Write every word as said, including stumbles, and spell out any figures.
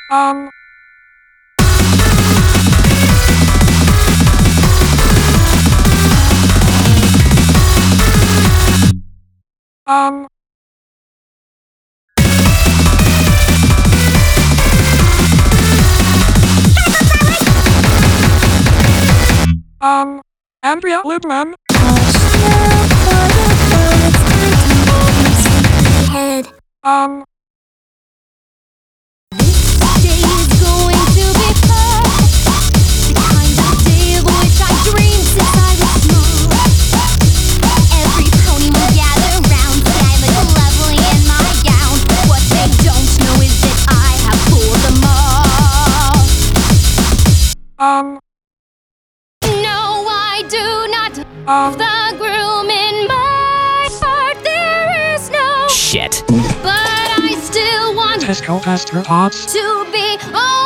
Um. Um. Um. Andrea Libman. Um. Day is going to be fun. The kind of day of which I dreamed since I was small. Every pony will gather round, and I look lovely in my gown. What they don't know is that I have fooled them all. Um. No, I do not Um. love the groom in my heart. There is no Shit. but I still want Tesco Pester Pots. to be. Oh,